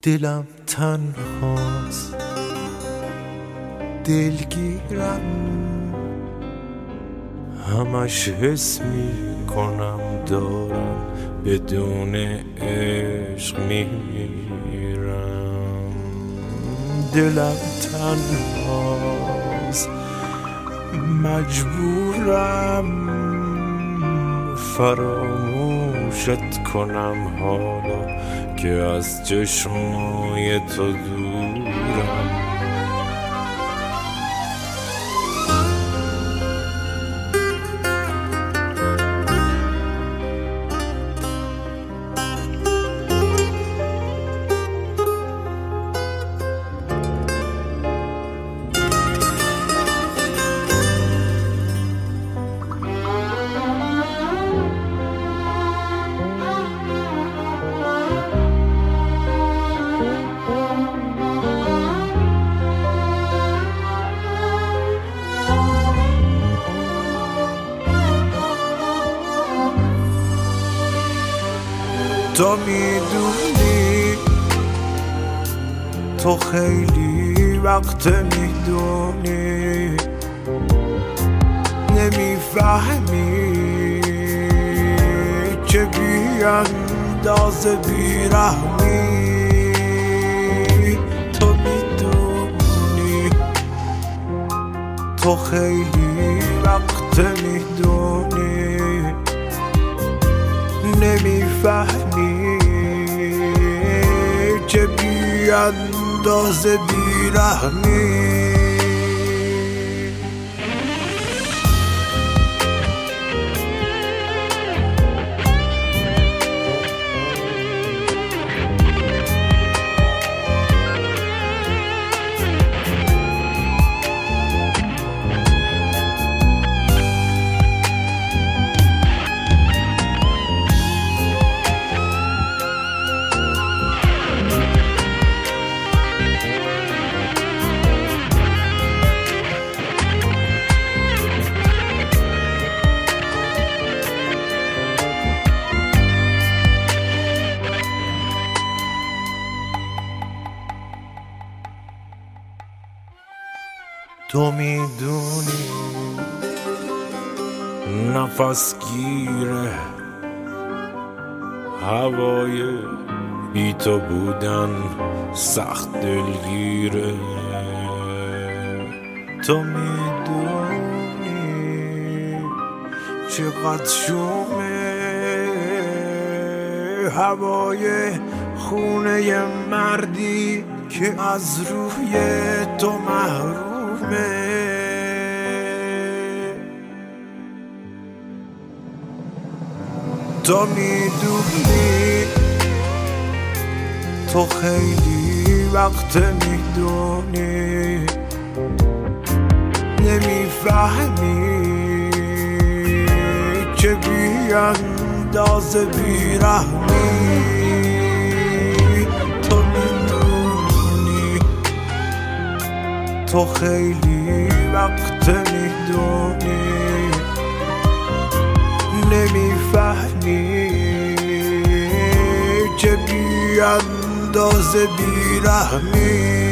دلم تنهاست، دلگیرم، همش حس میکنم دارم بدون عشق میمیرم. دلم تنهاست، مجبورم فراموشت کنم حالا که از چشمای تو دورم. تو میدونی، تو خیلی وقت میدونی، نمیفهمی چه بیاندازه بیرحمی. تو میدونی، تو خیلی وقت میدونی، نمیفهمی چه بیاندازه بیرحمی. تو میدونی، نفس گیره هوای بی تو بودن، سخت دلگیره. تو میدونی چقدر شومه هوای خونه مردی که از روی تو محرومه. تو میدونی، تو خیلی وقت میدونی، نمیفهمی چه بیاندازه بیرحمی. تو میدونی، تو خیلی وقت میدونی، نمیفهمی چه بیاندازه بیرحمی.